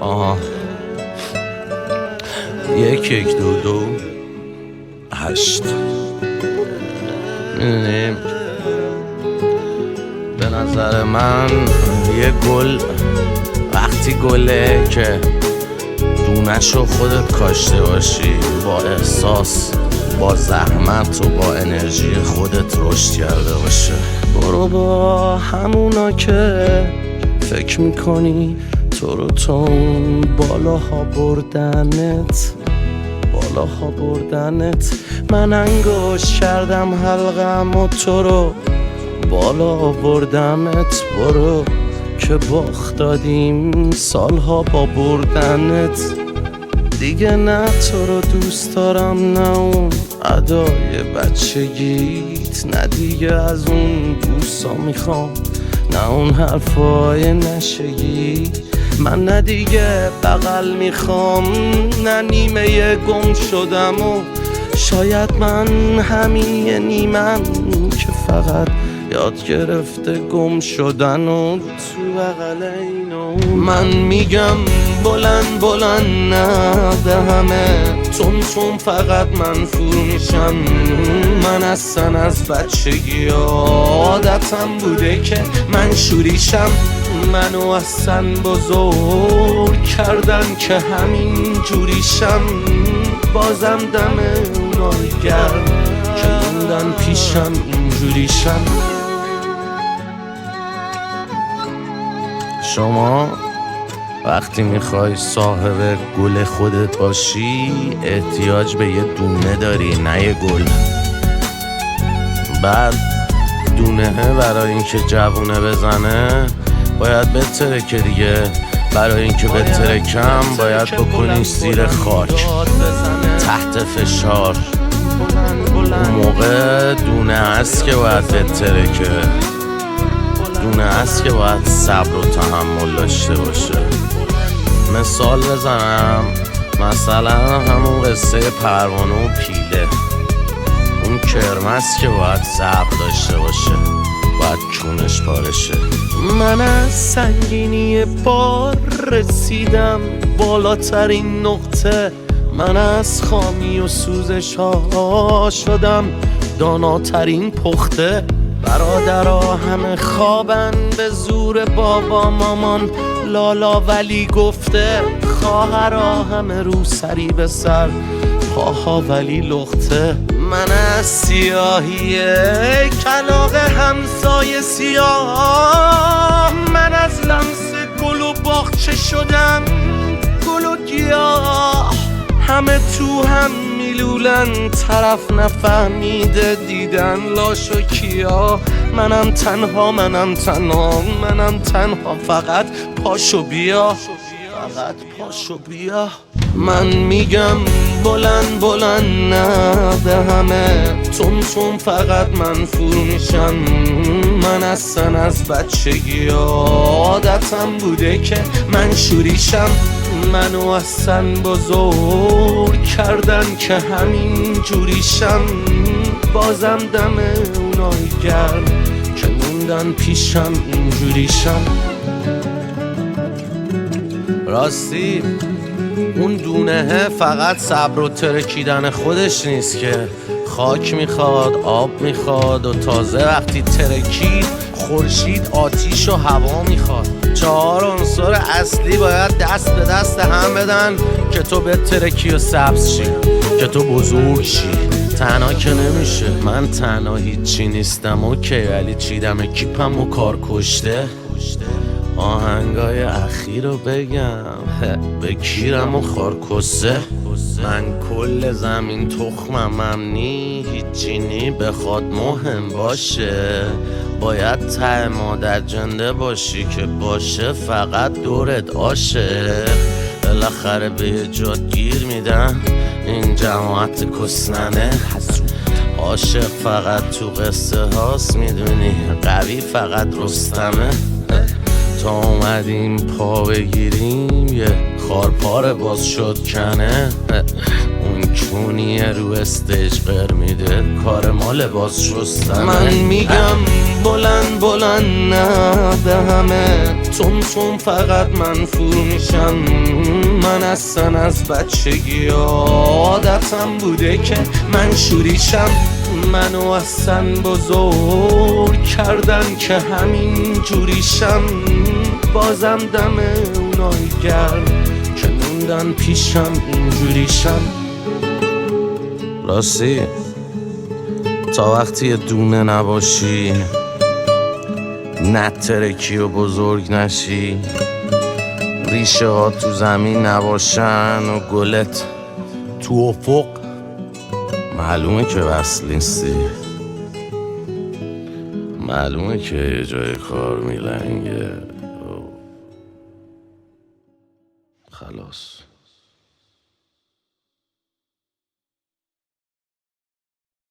آها 1-1-2-2-8 میدونیم به نظر من یه گل وقتی گله که دونشو خودت کاشته باشی، با احساس، با زحمت و با انرژی خودت رشد کرده باشه. برو با همونا که فکر میکنی تو رو تون بالاها بردنت من انگوش کردم حلقم و تو رو بالا بردمت. برو که باخت دادیم سالها با بردنت. دیگه نه تو رو دوست دارم، نه اون ادای بچگیت، نه دیگه از اون بوسا میخوام، نه اون حرفای نشگی. من نه دیگه بغل میخوام، نه نیمه گم شدم و شاید من همین یه نیمم که فقط یاد گرفته گم شدن و تو بغل اینو. من میگم بلند بلند نه به همه تون فقط من فرو میشم. من اصلا از بچگی عادتم بوده که من شوریشم. منو اصلا بزرگ کردن که همین جوریشم. بازم دم اونای گرم که موندن پیشم اینجوریشم. شما وقتی میخوای صاحب گل خودت باشی احتیاج به یه دونه داری، نه یه گل. بعد دونه برای اینکه جوونه بزنه باید بترکه دیگه. برای اینکه بترکم باید بکنی زیر خاک تحت فشار. اون موقع دونه هست که باید بترکه، دونه هست که باید صبر و تحمل داشته باشه. مثال بزنم، مثلا همون قصه پروانه و پیله. اون کرمس که باید صبر داشته باشه، باید کونش پارشه. من از سنگینی بار رسیدم بالاترین نقطه. من از خامی و سوزش ها شدم داناترین پخته. برادرها همه خوابن به زور بابا مامان لالا ولی گفته. خواهرها همه رو سری به سر پاها ولی لخته. من از سیاهی کلاغ همسایه سیاه، من از لمس گل و باغچه شدم گل و گیاه. همه تو هم میلولن طرف نفهمیده دیدن لاش و کیا. منم تنها فقط پاشو بیا، فقط پاشو بیا. من میگم بلند بلند نه به همه تون فقط من فرو میشم. من اصلا از بچگی عادتم بوده که من شوریشم. منو اصلا بزرگ کردن که همین جوریشم. بازم دم اونای گرم که موندن پیشم اینجوریشم. راستی اون دونه فقط صبر و ترکیدن خودش نیست که خاک میخواد، آب میخواد و تازه وقتی ترکید خورشید، آتیش و هوا میخواد. 4 عنصر اصلی باید دست به دست هم بدن که تو به ترکی و سبز شی، که تو بزرگ شی. تنها که نمیشه. من تنها هیچی نیستم اوکی، ولی چیدم کیپم و کار کشته. آهنگای اخیر رو بگم به کیرم و خارکسته. من کل زمین تخمم نی، هیچی نی بخواد مهم باشه. باید ته مادر جنده باشی که باشه فقط دورت آشه. بالاخره به یه جاد گیر میدن این جماعت کسننه. عاشق فقط تو قصه هاست میدونی، قوی فقط رستمه. تا اومدیم پا بگیریم یه خارپاره باز شد کنه. اون کونیه رو استیج قر میده کار ما لباس شستنه. من میگم بلند بلند نه به همه تون فقط منفور میشم. من اصلا از بچگی عادتم بوده که من شوریشم. منو اصلا بزرگ کردن که همین جوریشم. بازم دم اونایی گرم که موندن پیشم اینجوریشم. راستی تا وقتی دونه نباشی نترکی و بزرگ نشی ریشه ها تو زمین نباشن و گلت تو افق معلومه که وصل نیستی. معلومه که یه جای کار میلنگه. خلاص.